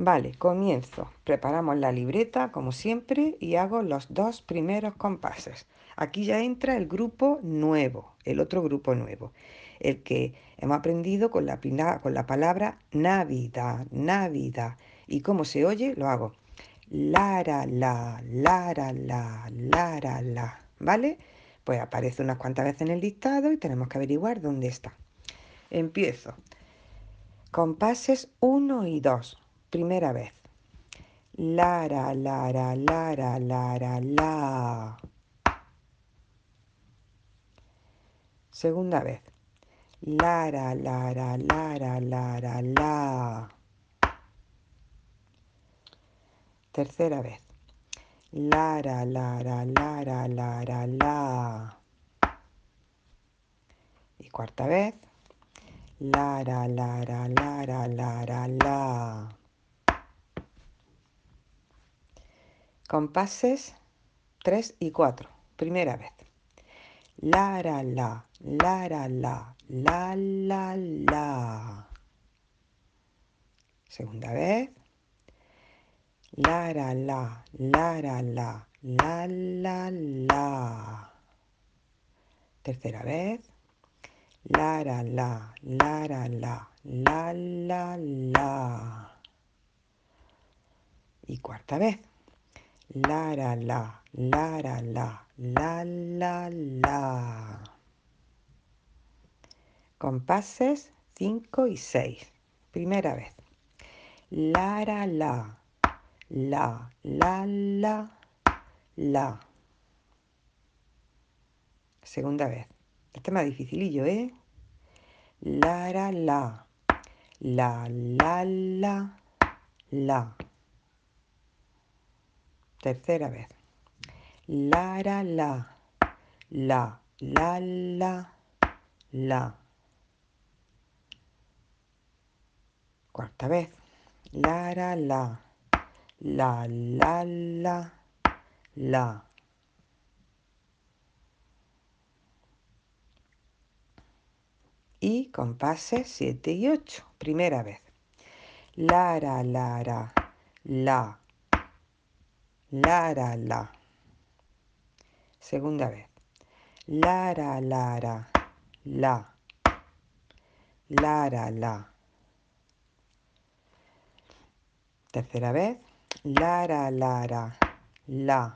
Vale, comienzo. Preparamos la libreta como siempre y hago los dos primeros compases. Aquí ya entra el grupo nuevo, el otro grupo nuevo, el que hemos aprendido con con la palabra Navidad, Navidad. ¿Y cómo se oye? Lo hago. Lara, la, ¿vale? Pues aparece unas cuantas veces en el dictado y tenemos que averiguar dónde está. Empiezo. Compases 1 y 2. Primera vez. Lara, la. Segunda vez. Lara, la. Tercera vez. Lara, la. Y cuarta vez. Lara, la. Compases 3 y 4. Primera vez. Lara, la, la. Segunda vez. Lara, la. Tercera vez. Lara, la. Y cuarta vez. Lara, la. Compases 5 y 6. Primera vez. Lara, la. La. Segunda vez. Este es más dificilillo, ¿eh? Lara, la. La. Tercera vez. Lara, la. La. Cuarta vez. Lara, la. La. Y compases 7 y 8. Primera vez. Lara, la. La. Segunda vez. Lara, la. La. Tercera vez. Lara, la.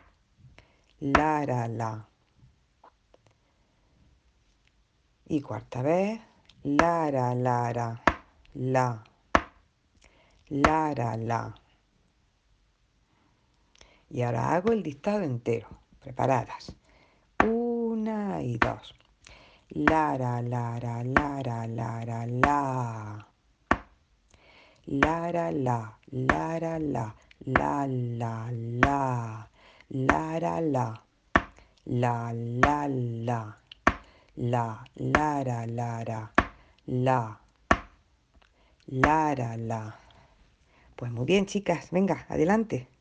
La. Y cuarta vez. Lara, la. La. Y ahora hago el dictado entero. Preparadas. 1 y 2. Lara, la. Lara, la. Lara, la. Lara, la. La. Lara, la. La. La. Lara, la. Pues muy bien, chicas. Venga, adelante.